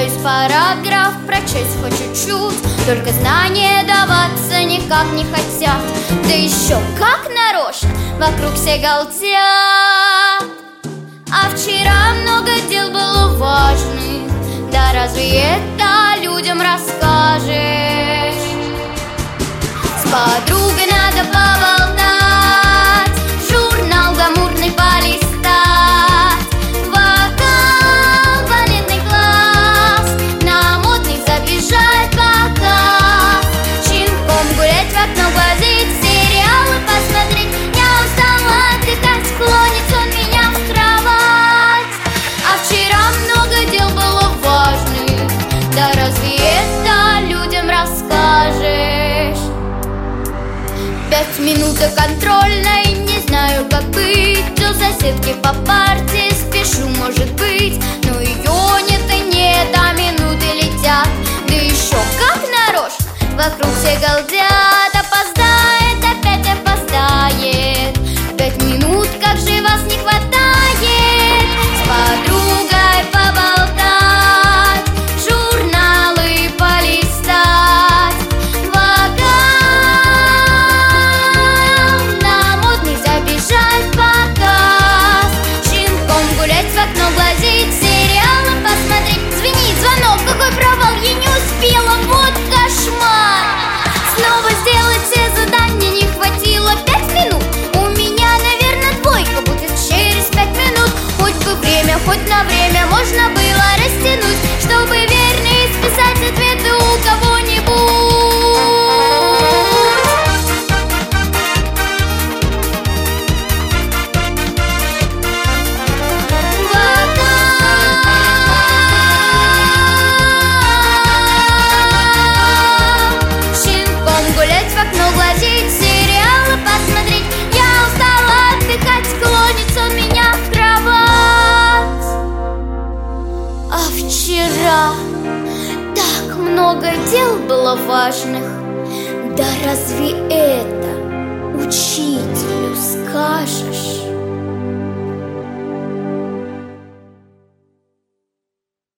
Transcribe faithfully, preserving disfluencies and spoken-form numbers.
весь параграф прочесть хоть чуть-чуть, только знания даваться никак не хотят. Да еще как нарочно вокруг все галдят. А вчера много дел было важных, да разве это людям расскажешь? С подругой надо поболтать, журнал гламурный полистать, вокал, балетный класс, на модный забежать показ, щенком гулять в окно глазеть, сериалы посмотреть. Я устала отдыхать, клонит он меня в кровать. А вчера много дел было важных, да разве это людям расскажешь? Пять минут до контрольной, не знаю, как быть. У соседки по парте спешу, может быть, но ее нет и нет, а минуты летят. Да еще как нарочно вокруг все галдят. Опоздает, опять опоздает. Пять минут, как же вас не хватает. С подругой поболтать, журналы полистать, вокал, на модный забежать показ, щенком гулять в окно глазеть, сериалы посмотреть. Звенит звонок, какой провал, я не успела, вот кошмар. Снова сделать все задания не хватило. Пять минут, у меня, наверное, двойка будет через пять минут. Хоть бы время, хоть на время можно было растянуть, чтобы верно исписать ответы у кого-нибудь. Щенком гулять в окно глазеть, сериалы посмотреть. Я устала отдыхать, клонится он меня в кровать. А вчера так много дел было важных, да разве это учителю скажешь?